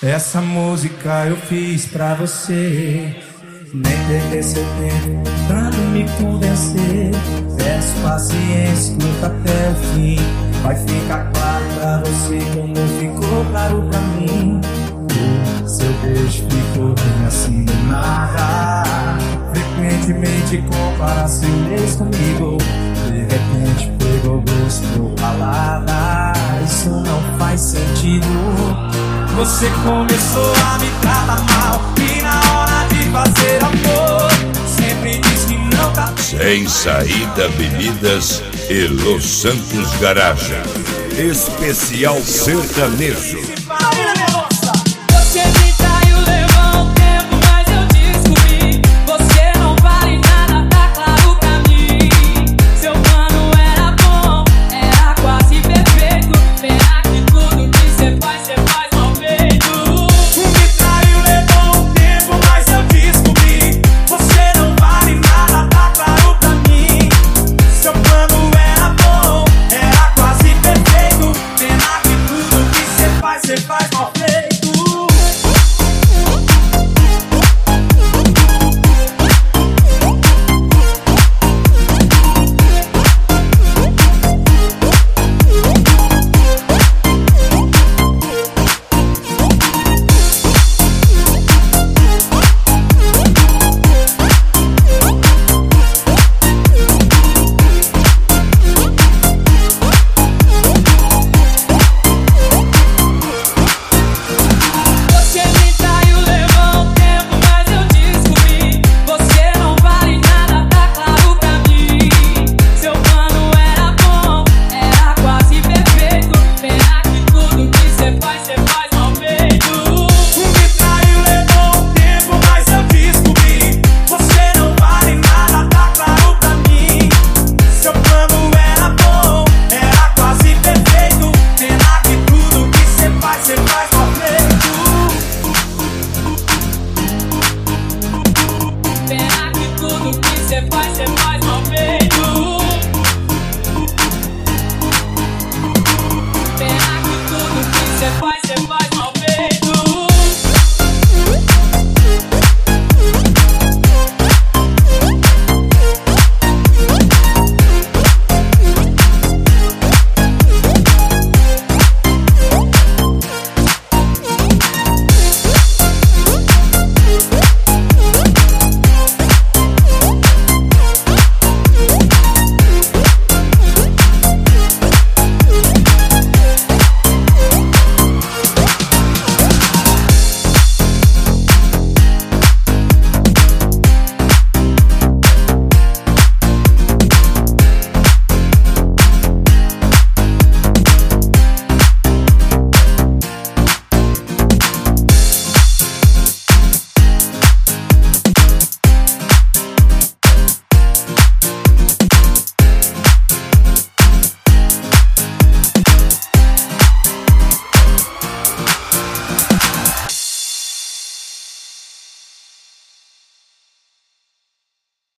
Essa música eu fiz pra você. Nem perder seu tempo tentando me convencer. Peço paciência, escuta até o fim. Vai ficar claro pra você como ficou claro pra mim. O seu beijo ficou bem assim do nada. Frequentemente compara seu ex comigo. De repente pegou gosto por balada. Isso não faz sentido. Você começou a me tratar mal e na hora de fazer amor sempre diz que não tá. Sem Saída Bebidas e Los Santos Garagem. Especial sertanejo. Você me traiu, levou um tempo, mas eu descobri. Você não vale nada, tá claro pra mim. Seu plano era bom, era quase perfeito. Pena que tudo que cê faz mal feito. Me traiu, levou um tempo, mas eu descobri. Você não vale nada, tá claro pra mim. Seu plano era bom, era quase perfeito. Pena que tudo que cê faz mal feito.